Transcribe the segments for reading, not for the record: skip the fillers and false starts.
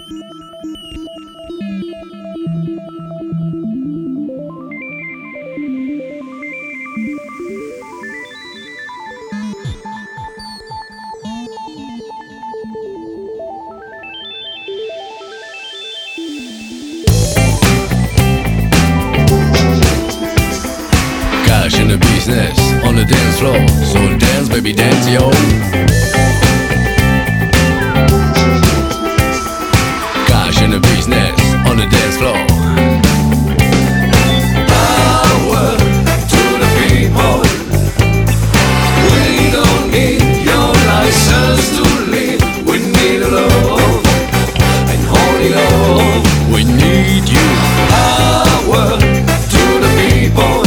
In the business, on the dance floor. So dance, baby, dance, yo. Cash in the business, on the dance floor. Power to the people. We don't need your license to live. We need love and holy love. We need you. Power to the people.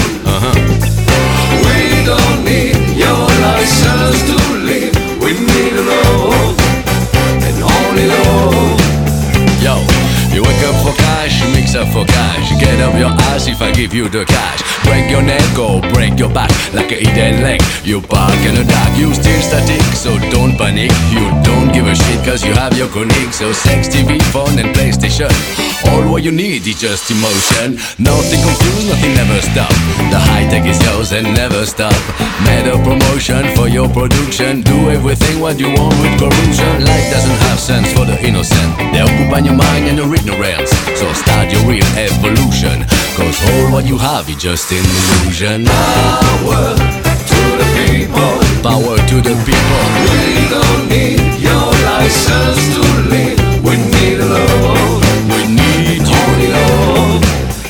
We don't need your license to live. We need love and only love. Yo, you wake up for cash, you mix up for cash. You get up your ass if I give you the cash. Break your neck or break your back like a hidden leg. You park in the dark, you still static, so don't panic. You don't give a shit cause you have your connect. So sex, TV, phone and PlayStation. All what you need is just emotion. Nothing confused, nothing never stop. The high tech is yours and never stop. Made a promotion for your production. Do everything what you want with corruption. Life doesn't have sense for the innocent. They occupy your mind and your ignorance. So start your real evolution, cause all what you have is just an illusion. Power to the people. Power to the people. We don't need your license to live. We need love. We need only love.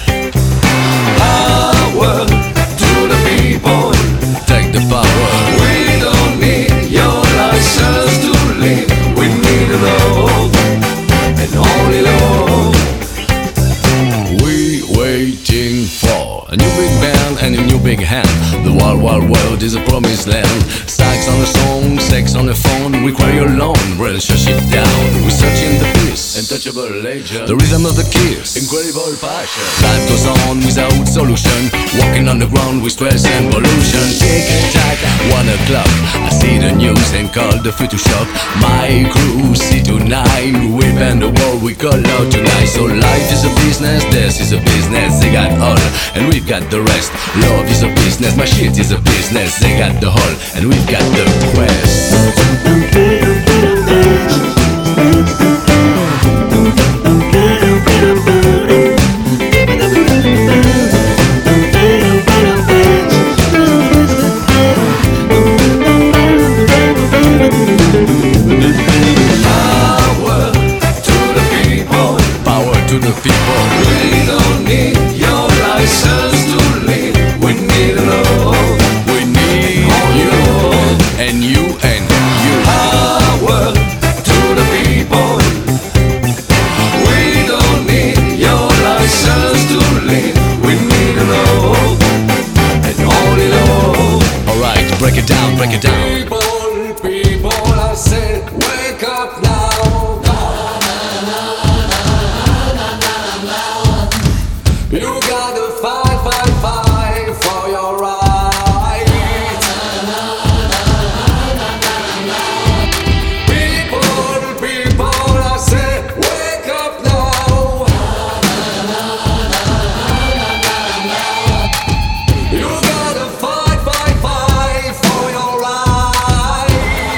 Power to the people. Take the power. We don't need your license to live. We need love and only love. We waiting for a new big band and a new big hand. The wild, wild world is a promised land. Sax on the song, sex on the phone. We cry alone, relationship down. We're searching the peace, untouchable legend. The rhythm of the kiss, incredible passion. Life goes on without solution. Walking on the ground with stress and pollution. Tick tack, 1 o'clock. I see the news and call the future shock. My crew see tonight. We bend the world, we call out tonight. So life is a business, this is a business. They got all, and we've got the rest. Love is a business, my shit is a business. They got the whole, and we've got the quest. Power to the people. Power to the people. We don't need your license to live. We need love. We need you and you and you. Power to the people. We don't need your license to live. We need love and only love. Alright, break it down, break it down. People, I said, wake up now. You gotta fight, fight, fight for your rights. People, I said, wake up now. You gotta fight, fight, fight for your rights.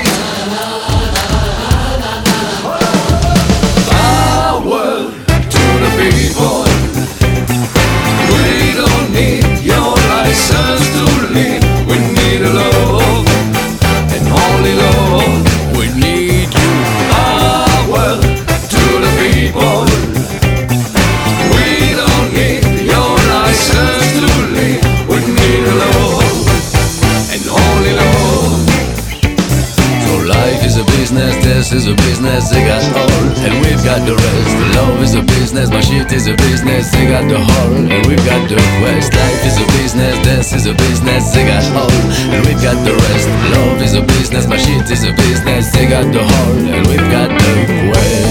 Power to the people. We don't need your license to live. We need love and only love. We need you. Power to the people. We don't need your license to live. We need love and only love. So life is a business, this is a business. They got all, and we've got the rest. Love is a business, my shit is a business. They got the whole, and we've got the quest. Life is a business, this is a business. They got all, and we've got the rest. Love is a business, my shit is a business. They got the whole, and we've got the quest.